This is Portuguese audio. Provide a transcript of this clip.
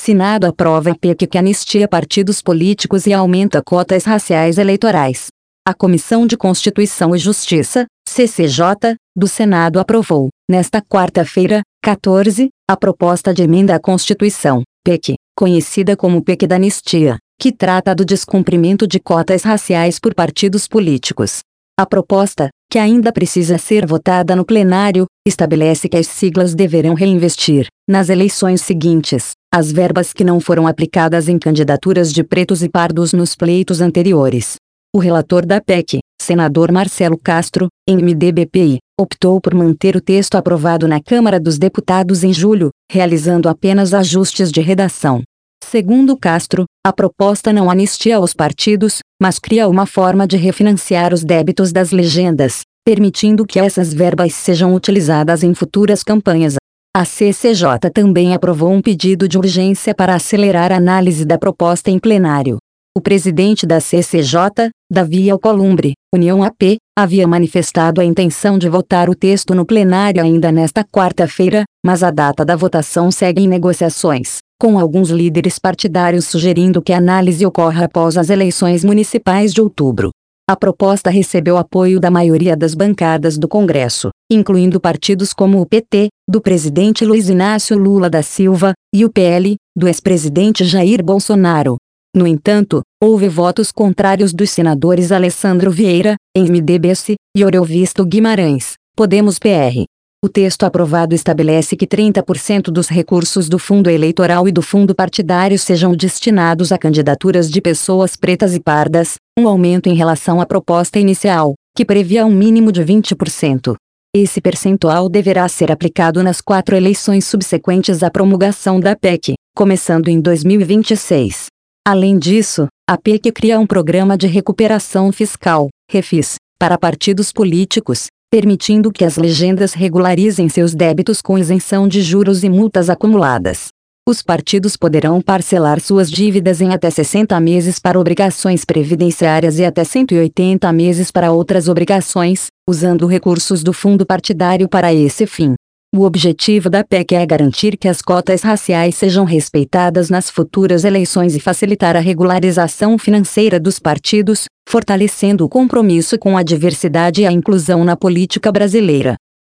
Senado aprova PEC que anistia partidos políticos e aumenta cotas raciais eleitorais. A Comissão de Constituição e Justiça, CCJ, do Senado aprovou, nesta quarta-feira, 14, a proposta de emenda à Constituição, PEC, conhecida como PEC da Anistia, que trata do descumprimento de cotas raciais por partidos políticos. A proposta, que ainda precisa ser votada no plenário, estabelece que as siglas deverão reinvestir, nas eleições seguintes, as verbas que não foram aplicadas em candidaturas de pretos e pardos nos pleitos anteriores. O relator da PEC, senador Marcelo Castro, MDBPI, optou por manter o texto aprovado na Câmara dos Deputados em julho, realizando apenas ajustes de redação. Segundo Castro, a proposta não anistia os partidos, mas cria uma forma de refinanciar os débitos das legendas, permitindo que essas verbas sejam utilizadas em futuras campanhas. A CCJ também aprovou um pedido de urgência para acelerar a análise da proposta em plenário. O presidente da CCJ, Davi Alcolumbre, União AP, havia manifestado a intenção de votar o texto no plenário ainda nesta quarta-feira, mas a data da votação segue em negociações, com alguns líderes partidários sugerindo que a análise ocorra após as eleições municipais de outubro. A proposta recebeu apoio da maioria das bancadas do Congresso, incluindo partidos como o PT, do presidente Luiz Inácio Lula da Silva, e o PL, do ex-presidente Jair Bolsonaro. No entanto, houve votos contrários dos senadores Alessandro Vieira, MDBC, e Oriovisto Guimarães, Podemos PR. O texto aprovado estabelece que 30% dos recursos do fundo eleitoral e do fundo partidário sejam destinados a candidaturas de pessoas pretas e pardas, um aumento em relação à proposta inicial, que previa um mínimo de 20%. Esse percentual deverá ser aplicado nas 4 eleições subsequentes à promulgação da PEC, começando em 2026. Além disso, a PEC cria um programa de recuperação fiscal, REFIS, para partidos políticos, permitindo que as legendas regularizem seus débitos com isenção de juros e multas acumuladas. Os partidos poderão parcelar suas dívidas em até 60 meses para obrigações previdenciárias e até 180 meses para outras obrigações, usando recursos do fundo partidário para esse fim. O objetivo da PEC é garantir que as cotas raciais sejam respeitadas nas futuras eleições e facilitar a regularização financeira dos partidos, fortalecendo o compromisso com a diversidade e a inclusão na política brasileira.